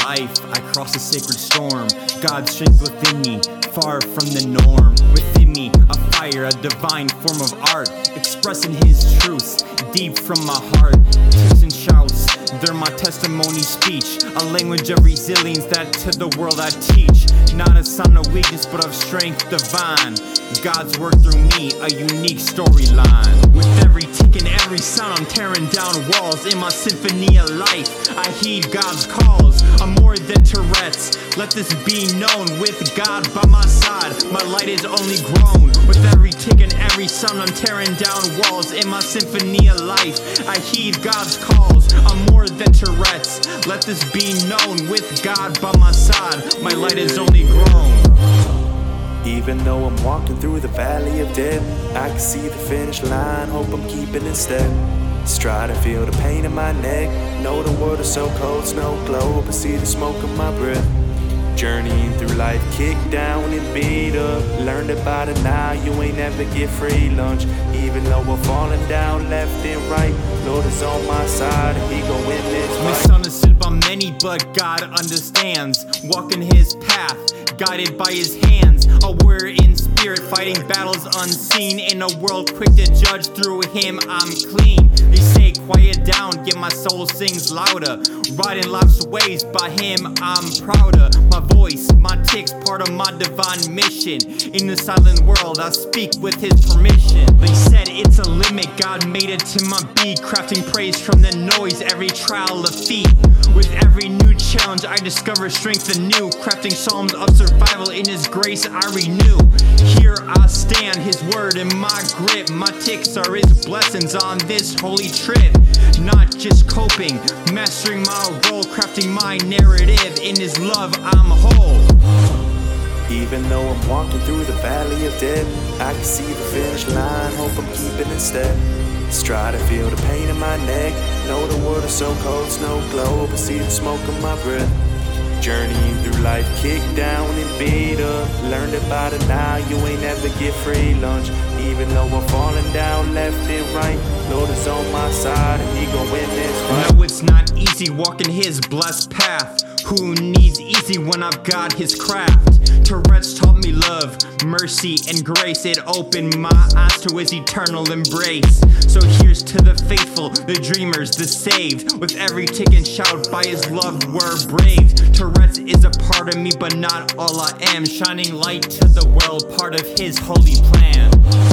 life, I cross a sacred storm. God's strength within me, far from the norm. Within me, a fire, a divine form of art, expressing His truths deep from my heart. Tips and shouts, they're my testimony speech, a language of resilience that to the world I teach. Not a sign of weakness, but of strength divine. God's work through me, a unique storyline. With every tick and every sound, I'm tearing down walls. In my symphony of life, I heed God's calls. I'm more than Tourette's, let this be known. With God by my side, my light is only grown. With every tick and every sound, I'm tearing down walls. In my symphony of life, I heed God's calls. I'm more than Tourette's, let this be known. With God by my side, my light is only grown. Even though I'm walking through the valley of death, I can see the finish line, hope I'm keeping in step. Try to feel the pain in my neck, know the world is so cold, snow globe, I see the smoke of my breath. Journeying through life, kicked down and beat up. Learned about it now, you ain't never get free lunch. Even though we're falling down left and right, Lord is on my side and He gon' win this fight. Misunderstood by many, but God understands. Walking His path, guided by His hands. A warrior in spirit, fighting battles unseen. In a world quick to judge, through Him I'm clean. They say quiet down, yet my soul sings louder. Riding life's ways, by Him I'm prouder. My voice, my ticks, part of my divine mission. In the silent world, I speak with His permission. They said it's a limit, God made it to my beat. Crafting praise from the noise, every trial of feet. With every new challenge, I discover strength anew. Crafting psalms of survival, in His grace I renew. Here I stand, His word in my grip. My ticks are His blessings on this holy trip. Not just coping, mastering my role, crafting my narrative. In His love I'm whole. Even though I'm walking through the valley of death, I can see the finish line, hope I'm keeping in step. Try to feel the pain in my neck, know the world is so cold, snow globe, I see the smoke of my breath. Journeying through life, kicked down and beat up. Learned about it now, you ain't never get free lunch. Even though we're falling down left and right, Lord is on my side and He gon' win this fight. No, it's not easy walking His blessed path. Who needs easy when I've got His craft? Tourette's taught me love, mercy, and grace. It opened my eyes to His eternal embrace. So here's to the faithful, the dreamers, the saved. With every tick and shout, by His love we're brave. Tourette's is a part of me, but not all I am. Shining light to the world, part of His holy plan.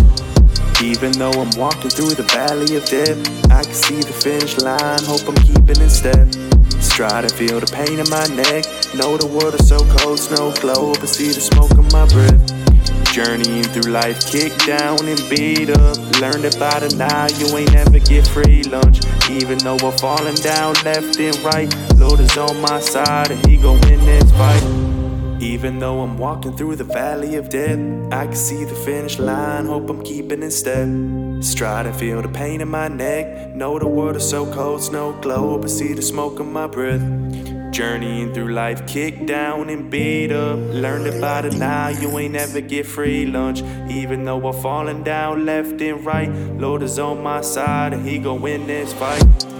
Even though I'm walking through the valley of death, I can see the finish line, hope I'm keeping in step. Try to feel the pain in my neck, know the world is so cold, snow globe, I see the smoke of my breath. Journeying through life, kicked down and beat up. Learned about it now, you ain't never get free lunch. Even though we're falling down left and right, Lord is on my side and He gon' win this fight. Even though I'm walking through the valley of death, I can see the finish line, hope I'm keeping in step. Try to feel the pain in my neck, know the world is so cold, snow globe, I see the smoke of my breath. Journeying through life, kicked down and beat up. Learned about it now, you ain't never get free lunch. Even though we're falling down left and right, Lord is on my side and He gon' win this fight.